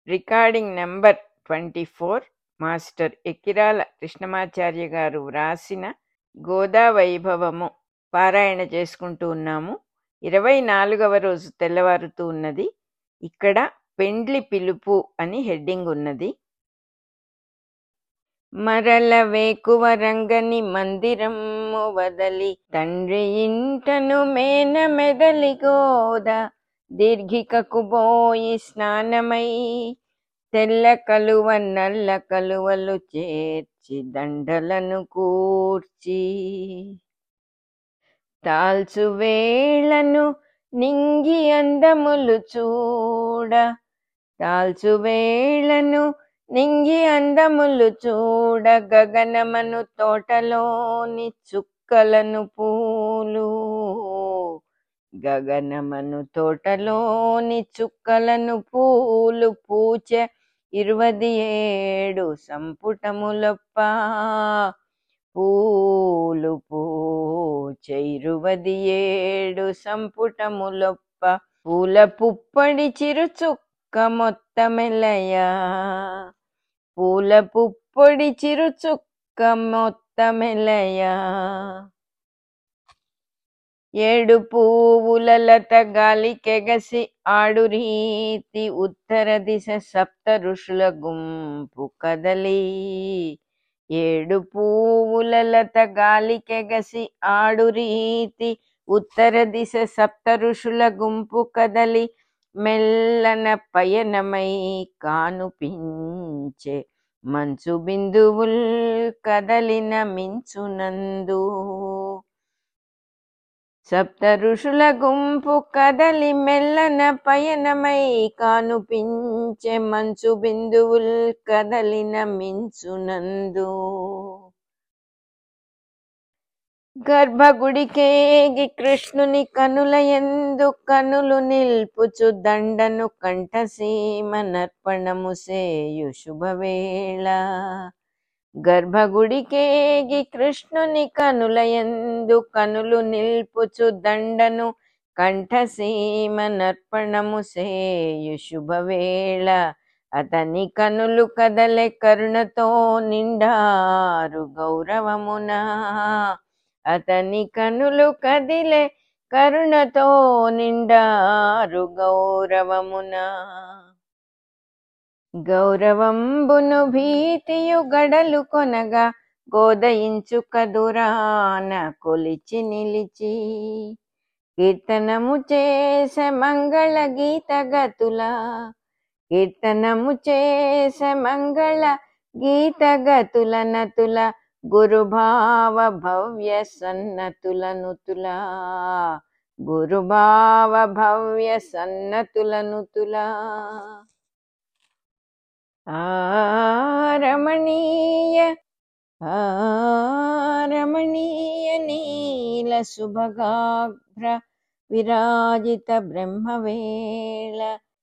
Recording number 24 master Ekkirala Krishnamacharya గారు వ్రాసిన గోదా వైభవము పారాయణ చేసుకుంటూ ఉన్నాము. 24వ రోజు తెల్లవారుతూ ఉన్నది. ఇక్కడ పెండ్లి పిలుపు అని హెడ్డింగ్ ఉన్నది. మరల వేకువ రంగని మందిరము వదలి తండ్రి ఇంటను మేన మెదలి గోద దీర్ఘికకు బోయి స్నానమై తెల్ల కలువ నల్ల కలువలు చేర్చి దండలను కూర్చి తాల్చు వేళను నింగి అందములు చూడ తాల్చు వేళను నింగి అందములు చూడ గగనమను తోటలోని చుక్కలను పూలు గగనమను తోటలోని చుక్కలను పూలు పూచె 27 సంపుటములొప్ప పూలు పూచె 27 సంపుటములొప్ప పూల పుప్పడి చిరుచుక్క మొత్తమెలయ పూల పుప్పొడి చిరుచుక్క మొత్తమెలయ 7 పూవుల లత గాలికెగసి ఆడు రీతి ఉత్తర దిశ సప్త ఋషుల గుంపు కదలి 7 పూవుల లత గాలికెగసి ఆడు రీతి ఉత్తర దిశ సప్త ఋషుల గుంపు కదలి మెల్లన పయనమై కానుపించే మంచు బిందువుల్ కదలిన మించునందు సప్త ఋషుల గుంపు కదలి మెల్లన పయనమై కానుపించే మంచు బిందువుల్ కదలిన మించునందు గర్భగుడికేగి కృష్ణుని కనుల యందు కనులు నిల్పుచు దండను కంఠసీమ నర్పణము సేయు శుభవేళ గర్భగుడికేగి కృష్ణుని కనుల యందు కనులు నిల్పుచు దండను కంఠసీమ నర్పణము సేయు శుభవేళ అతని కనులు కదలే కరుణతో నిండారు గౌరవమున అతని కనులు కదిలే కరుణతో నిండారు గౌరవమున గౌరవంబును భీతియు గడలు కొనగా గోదయించు కదురాన కొలిచి నిలిచి కీర్తనము చేసే మంగళ గీత గతుల కీర్తనము చేసే మంగళ గీత గతుల నతుల గురుభావ భవ్య సన్నతుల నుతుల గురుభావ భవ్య సన్నతుల నుతుల రమణీయ నీల సుభగాభ్ర విరాజిత బ్రహ్మవేళ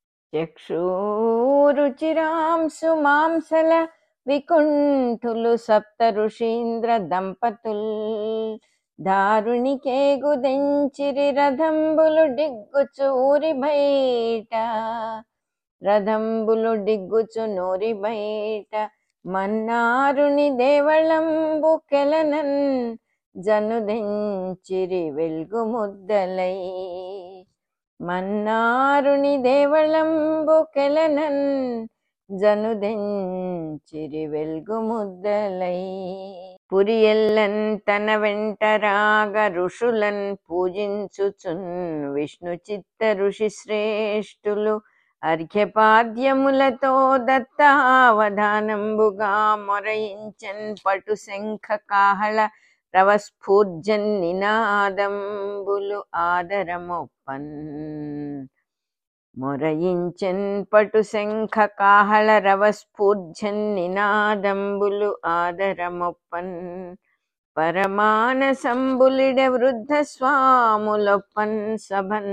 చక్షూరుచిరాంసు మాంసల వికుంఠులు సప్త ఋషీంద్ర దంపతుల్ దారుణికేగు దెంచిరి రథంబులు డిగ్గుచు ఊరి బయట రథంబులు డిగ్గుచు నూరి బయట మన్నారుని దేవళంబు కెలనన్ జనుదెంచిరి వెల్గు ముద్దలై మన్నారుని దేవళంబు కెలనన్ జనుదెంచిరి వెల్గు ముద్దలై పురియల్లన్ తన వెంట రాగ ఋషులన్ పూజించుచున్ విష్ణు చిత్త ఋషి శ్రేష్ఠులు అర్ఘ్యపాద్యములతో దత్తావధానంబుగా మొరయించన్ పటు శంఖ కాహళ రవస్ఫూర్జన్ నినాదంబులు ఆదరమొప్పన్ మొరయించన్ పటు శంఖ కాహళ రవస్ఫూర్జన్ నినాదంబులు ఆదరమొప్పన్ పరమానసంబులిడ వృద్ధ స్వాములొప్పన్ సభన్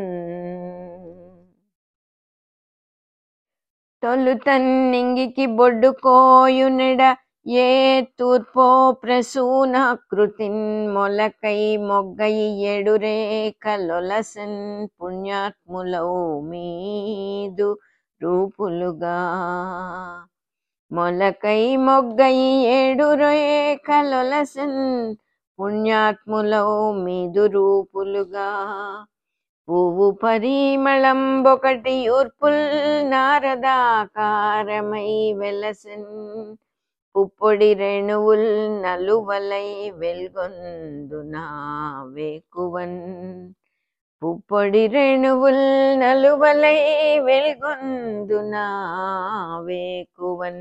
తొలుతన్నింగికి బొడ్డు కోయునెడ ఏ తూర్పో ప్రసూనాకృతిన్ మొలకై మొగ్గయి 7 రేఖలొలసన్ పుణ్యాత్ములౌ మీదు రూపులుగా. మొలకై మొగ్గై ఏడు రేఖలొలసన్ పుణ్యాత్ములౌ మీదు రూపులుగా. పువ్వు పరిమళంబొకటి యూర్పుల్ నారదాకారమై వెలసన్ పుప్పొడి రేణువుల్ నలువలై వెల్గొందునా వేకువన్. పుప్పొడి రేణువుల్ నలువలై వెల్గొందునా వేకువన్.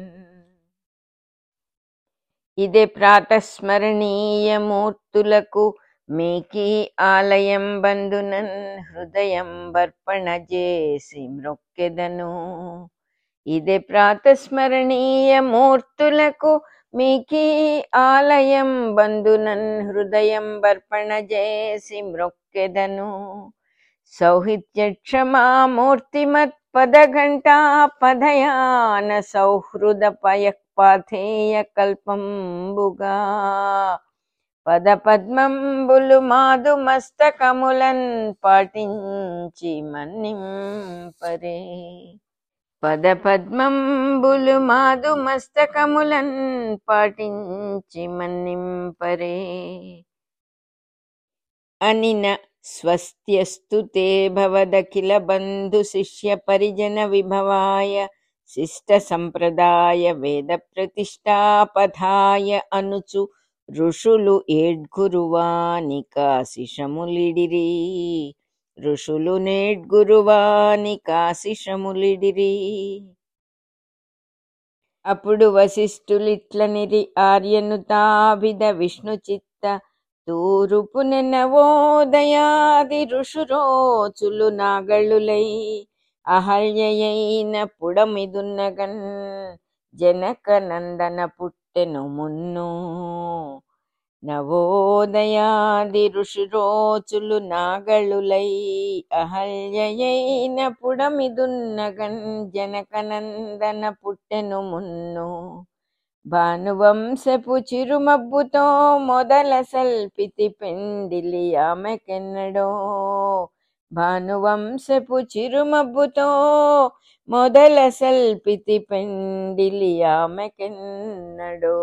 ఇదే ప్రాతస్మరణీయ మూర్తులకు మీకీ ఆలయం బంధునన్ హృదయం బర్పణ చేసి మ్రొక్కెదను. ఇదే ప్రాతస్మరణీయ మూర్తులకు మీకీ ఆలయం బంధునన్ హృదయం బర్పణ చేసి మ్రొక్కెదను. సౌహిత్య క్షమామూర్తిమత్ పదఘంటా పదయాన సౌహృద పయఃపాథేయ కల్పంబుగా. పద పద్మంబులు మాదు మస్తకములన్ పాటించి మన్నింపరే. పద పద్మంబులు మాదు మస్తకములన్ పాటించి మన్నింపరే. అనిన స్వస్త్యస్తు తే భవదఖిల బంధు శిష్య పరిజన విభవాయ శిష్ట సంప్రదాయ వేద ప్రతిష్టాపథాయ అనుచు ఋషులు ఏడ్గురువానికాశిషములిడిరి. ఋషులు నేడ్గురువానికాశిషములిడిరి. అప్పుడు వశిష్ఠులిట్లనిరి ఆర్యనుతాభిద విష్ణు చిత్త తూరుపు నెనవోదయాది ఋషురోచులు నాగళులై అహల్యయైన పుడమిదున్నగన్ జనక నందన పుట్టెను మున్ను. నవోదయాది ఋషురోచులు నాగళులై అహల్యయైన పుడమిదున్నగన్ జనక నందన పుట్టెను మున్ను. భానువంశపు చిరుమబ్బుతో మొదల సల్పితి పెండిలి ఆమెకెన్నడో. భానువంశపు చిరుమబ్బుతో మొదల సల్పితి పెండిలి ఆమెకెన్నడో.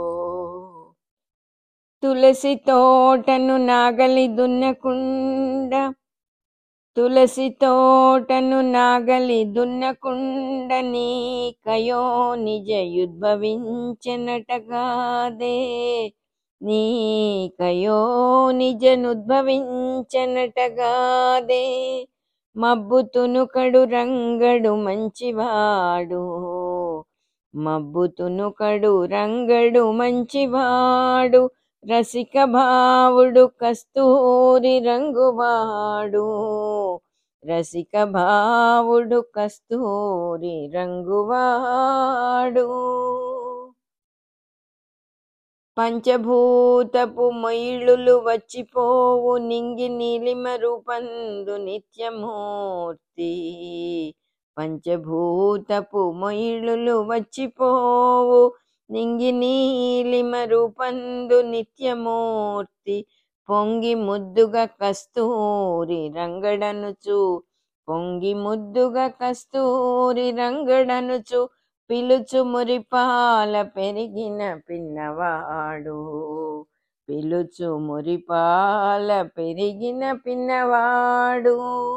తులసి తోటను నాగలి దున్నకుండ తులసి తోటను నాగలి దున్నకుండ నీకయో నిజయుద్భవించెనటగాదే. నీకయో నిజనుద్భవించెనటగాదే. మబ్బుతునుకడు రంగడు మంచివాడు. మబ్బుతునుకడు రంగడు మంచివాడు. రసిక భావుడు కస్తూరి రంగువాడు. రసిక భావుడు కస్తూరి రంగువాడు. పంచభూతపు మొయిళులు వచ్చిపోవు నింగి నీలిమ రూపందు నిత్యమూర్తి. పంచభూతపు మొయిళులు వచ్చిపోవు నింగి నీలిమ రూపందు నిత్యమూర్తి. పొంగి ముద్దుగా కస్తూరి రంగడనుచు పొంగి ముద్దుగా కస్తూరి రంగడనుచు పిలుచు మురిపాల పెరిగిన పిన్నవాడు. పిలుచు మురిపాల పెరిగిన పిన్నవాడు.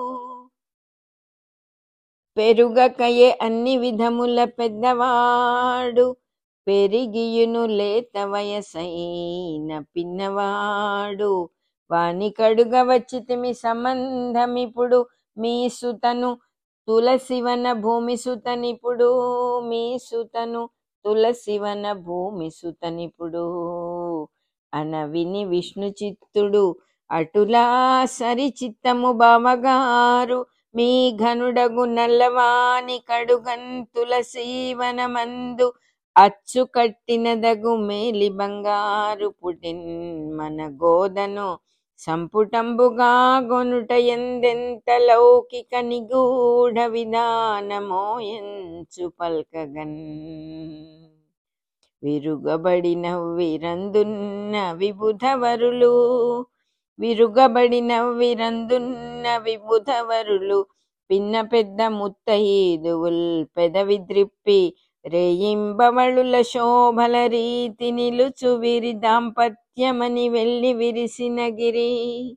పెరుగకయే అన్ని విధముల పెద్దవాడు. పెరిగియును లేత వయసైన పిన్నవాడు. వాని కడుగ వచ్చితిమి సంబంధమిప్పుడు మీ సుతను తులసివన భూమి సుతనిపుడు. మీ సుతను తులసివన భూమి సుతనిపుడు. అనవిని విష్ణు చిత్తుడు అటులా సరి చిత్తము బావగారు. మీ ఘనుడగు నల్లవాని కడుగన్ తులసీవనమందు అచ్చు కట్టినదగు మేలి బంగారు పుటిన్ మన గోదను సంపుటంబుగా గొనుట ఎందెంత లౌకిక నిగూఢ విధానమోయంచు పల్కగన్. విరుగబడిన విరందున్న విబుధవరులు విరుగబడిన విరందున్న విబుధవరులు పిన్న పెద్ద ముత్తైదువుల్ పెదవి ద్రిప్పి రేయింబవళుల శోభల రీతి నిలుచు వీరి దాంపత్యమని వెళ్ళి విరిసిన గిరి.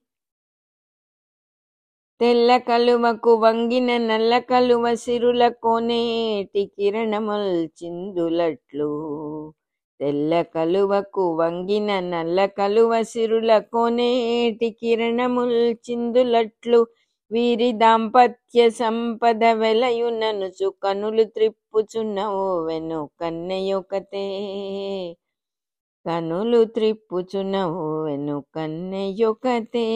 తెల్ల కలువకు వంగిన నల్ల కలువ సిరుల కోనేటి కిరణముల్ చిందులట్లు. తెల్ల కలువకు వంగిన నల్ల కలువ సిరుల కోనేటి కిరణముల్ చిందులట్లు. వీరి దాంపత్య సంపద వెలయుననుచు కనులు త్రిప్పుచున్నవెను కన్నెయొకతే. కనులు త్రిప్పుచున్నవెను కన్నెయొకతే.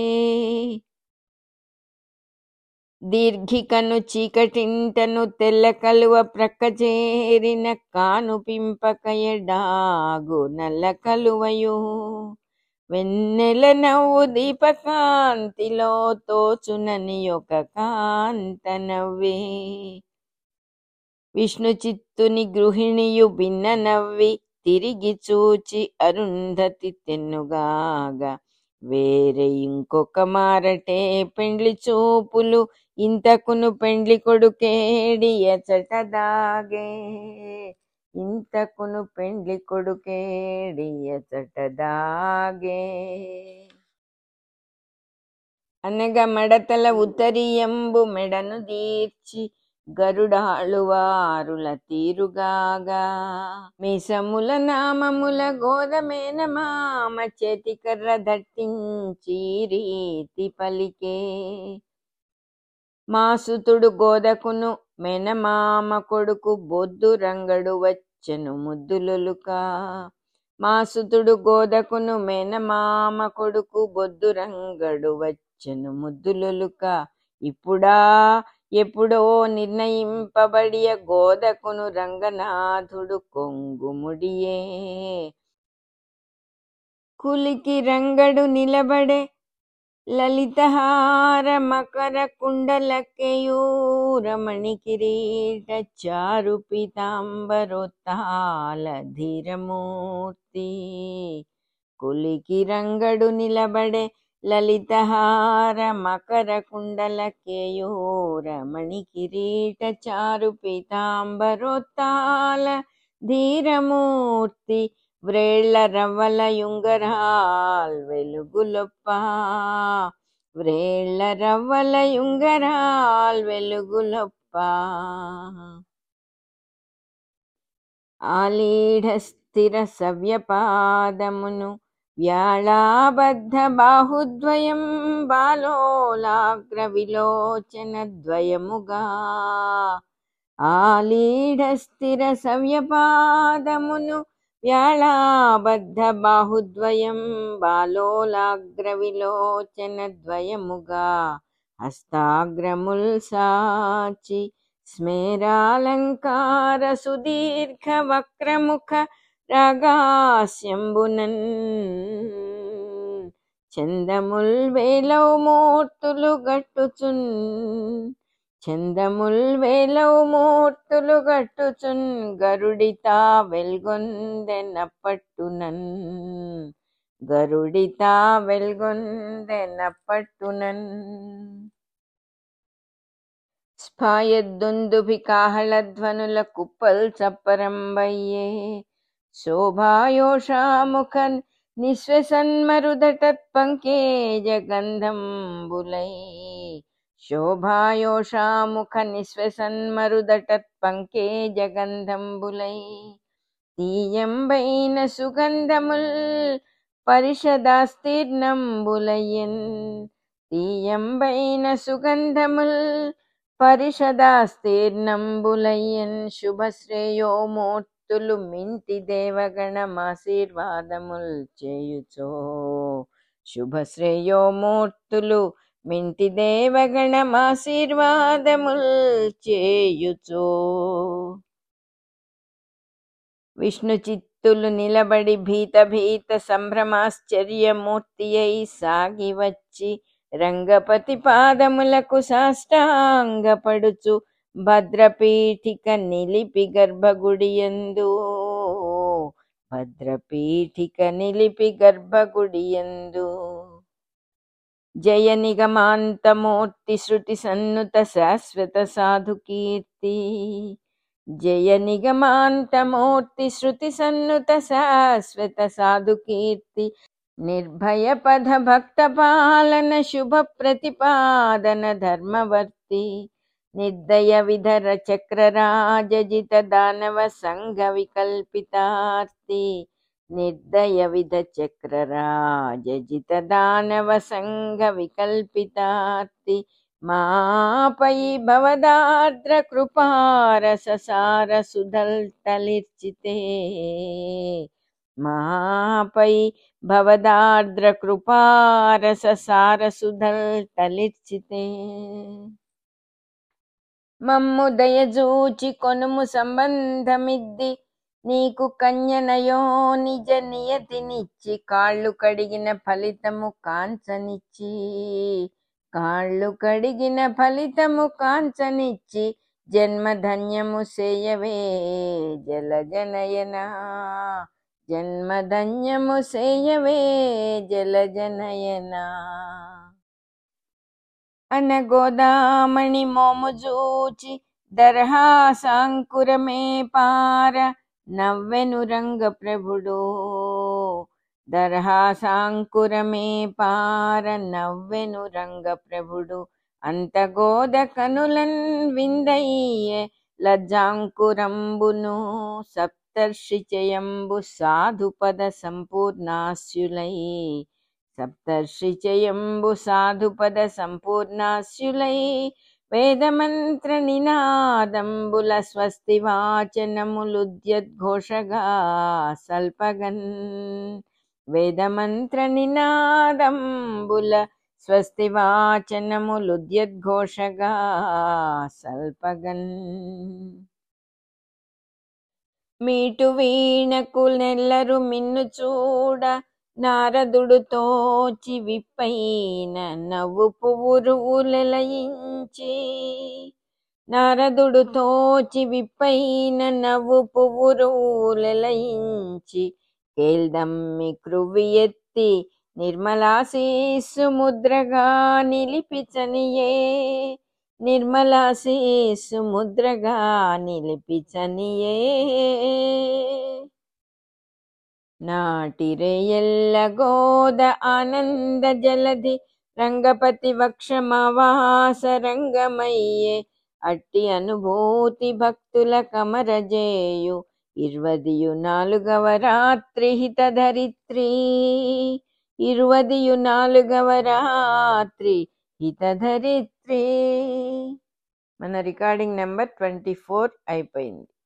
దీర్ఘికను చీకటింటను తెల్ల కలువ ప్రక్క చేరిన కానుపింపకయడాగు నల్ల కలువయు. వెన్నెల నవ్వు దీపకాంతిలో తోచునని ఒక కాంత నవ్వే. విష్ణు చిత్తుని గృహిణియు భిన్న నవ్వి తిరిగి చూచి అరుంధతి తెన్నుగాగా. వేరే ఇంకొక మారటే పెండ్లి చూపులు ఇంతకును పెండ్లి కొడుకేడి ఎచట దాగే. ఇంతకును పెండ్లి కొడుకేడి ఎచట దాగే. అనగా మడతల ఉత్తరీయంబు మెడను దీర్చి గరుడాళువారుల తీరుగాగా. మీసముల నామముల గోదమేన మామ చేతికర్ర దట్టించి రీతి పలికే. మాసుతుడు గోదకును మేనమామ కొడుకు బొద్దు రంగడు వచ్చెను ముద్దులొలుక. మాసుతుడు గోదకును మేనమామ కొడుకు బొద్దు రంగడు వచ్చెను ముద్దులొలుక. ఇప్పుడా ఎప్పుడో నిర్ణయింపబడియ గోదకును రంగనాథుడు కొంగుముడియే. కులికి రంగడు నిలబడే లలితహార మకర కుండల కేయూరమణి కిరీట చారు పీతాంబరోత్తాల ధీరమూర్తి. కులికి రంగడు నిలబడే లలితహార మకర కుండల కేయూరమణి కిరీట చారు పీతాంబరోత్తాల ధీరమూర్తి. వ్రేళ్ల రవ్వల యుంగరాల్ వెలుగులొప్ప. వ్రేళ్ల రవ్వల యుంగరాల్ వెలుగులొప్ప. ఆలీఢ స్థిర సవ్యపాదమును వ్యాళాబద్ధ బాహుద్వయం బాలోలాగ్ర విలోచన ద్వయముగా. ఆలీఢ స్థిర సవ్యపాదమును వ్యాళాబద్ధ బాహుద్వయం బాలోలాగ్ర విలోచన ద్వయముగా. హస్తాగ్రముల్ సాచి స్మేరాలంకార సుదీర్ఘ వక్రముఖ రాగాస్యంబునన్. చందముల్ వేలౌ మూర్తులు గట్టుచున్. చందముల్ వేలౌ మూర్తులు గట్టుచున్ గరుడితా వెల్గొందెనప్పట్టునన్. గరుడితా వెల్గొందెనప్పట్టునన్. స్ఫాయద్దుందుభి కాహళధ్వనుల కుప్పల్ చప్పరంబయ్యే. శోభాయోషాముఖ నిశ్వసన్మరుదటత్పంకేజ గంధంబులై. శోభాయోషాముఖ నిశ్వసన్మరుదటత్పంకేజ గంధంబులై. తీయంబైన సుగంధముల్ పరిషదాస్తీర్ణంబులయ్యన్. తీయంబైన సుగంధముల్ పరిషదాస్తీర్ణంబులయ్యన్. శుభశ్రేయోమూర్తులు మింటి దేవగణమాశీర్వాదముల్ చేయుచో. శుభశ్రేయోమూర్తులు మింటి దేవగణమాశీర్వాదముల్ చేయుచో. విష్ణు చిత్తులు నిలబడి భీత భీత సంభ్రమాశ్చర్యమూర్తి అయి సాగి వచ్చి రంగపతి పాదములకు సాష్టాంగపడుచు భద్రపీఠిక నిలిపి గర్భగుడియందు. భద్రపీఠిక నిలిపి గర్భగుడియందు. జయ నిగమాంతమూర్తి శృతి సన్నుత శాశ్వత సాధు కీర్తి. జయ నిగమాంతమూర్తి శృతి సన్నుత శాశ్వత సాధు కీర్తి. నిర్భయ పథ భక్త పాలన శుభ ప్రతిపాదన ధర్మవర్తి. నిర్దయ విధర చక్రరాజిత దానవ సంఘ వికల్పితార్తి. నిర్దయ విధ చక్రరాజిత దానవ సంఘ వికల్పితార్తి. మాపై భవదార్ద్ర కృపారస సార సుధల్ తలిర్చితే. మాపై భవదార్ద్ర కృపారస సార సుధల్ తలిర్చితే. మమ్ము దయజూచి కొనుము సంబంధమిద్ది. నీకు కన్యనయో నిజ నియతినిచ్చి. కాళ్ళు కడిగిన ఫలితము కాంచనిచ్చి. కాళ్ళు కడిగిన ఫలితము కాంచనిచ్చి. జన్మధన్యము సేయవే జలజనయనా. జన్మధన్యము సేయవే జలజనయనా. అనగోదామణి మోము జూచి దర్హాసాంకురమే పార. నవ్వెను రంగ ప్రభుడు. దర్హాసాంకురమే పార నవ్వెను రంగ ప్రభుడు. అంతగోద కనులన్ విందయ్యే లజ్జాంకురంబును. సప్తర్షిచయంబు సాధుపద సంపూర్ణాస్యులై. సప్తర్షిచయంబు సాధుపద సంపూర్ణాస్యులై. వేదమంత్ర నినాదంబుల స్వస్తి వాచనములుద్యద్ఘోషగా సల్పగన్. వేదమంత్ర నినాదంబుల స్వస్తి వాచనములుద్యద్ఘోషగా సల్పగన్. మీటు వీణకు నెల్లరు మిన్ను చూడ. నారదుడు తోచి విప్పైన నవ్వు పువ్వురువులెలయించి. నారదుడు తోచి విప్పైన నవ్వు పువ్వురువులెలయించి. కేల్దమ్మి క్రువి ఎత్తి నిర్మలాశీస్సు ముద్రగా నిలిపిచనియే. నిర్మలాశీస్సు ముద్రగా నిలిపిచనియే. నాటిరేయల్ల గోద ఆనంద జలధి. రంగపతి వక్షమవాస రంగమయ్యే. అట్టి అనుభూతి భక్తుల కమరజేయు. 24వ రాత్రి హితధరిత్రి. 24వ రాత్రి హితధరిత్రి. మన రికార్డింగ్ నెంబర్ 24 అయిపోయింది.